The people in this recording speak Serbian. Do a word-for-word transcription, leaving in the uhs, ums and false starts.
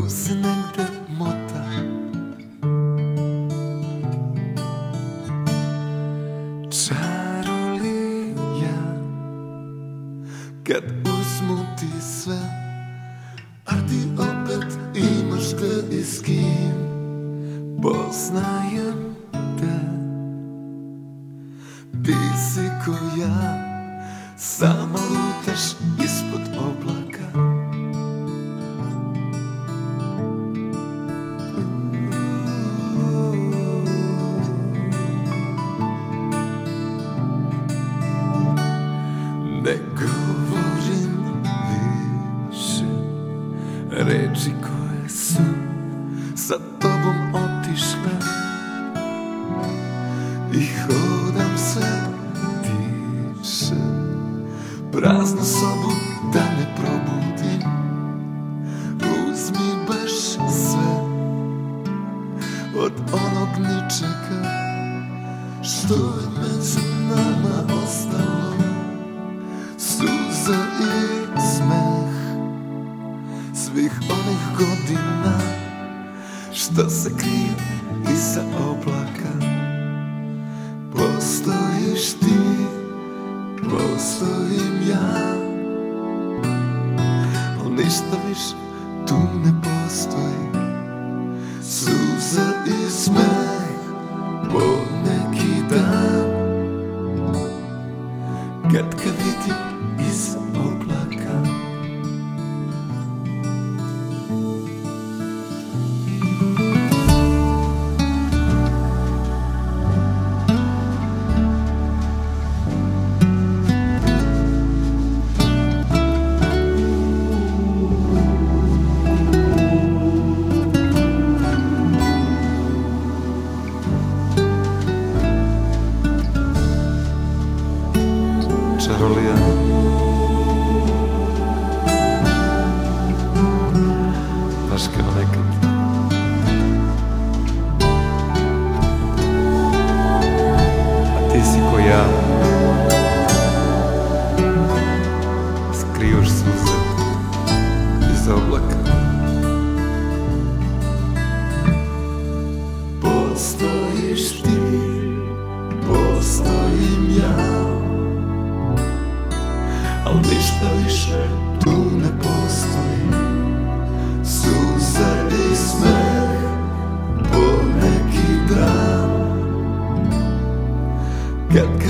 se negde mota. Čarolija, kad uzmu ti sve, a ti opet imaš gde i s kim. Poznajem te, ti si ko ja, samo lutaš ispod oblaka. Ne govorim više reči koje su sa tobom otišle i hodam sve tiše, praznu sobu da ne probudim. Uzmi baš sve od onog ničega što je među nama ostalo. Suza i smeh svih onih godina što se kriju iza oblaka. Postojiš ti, postojim ja, al ništa više tu ne postoji. Suza i smeh po neki dan, kad ga vidim iza oblaka. Čarolija, baš kao nekad. A ti si ko ja, skrijuš suze iza oblaka. Postojiš ti, postojim ja, al ništa više tu ne postoji. Suza i smeh po neki dan, kad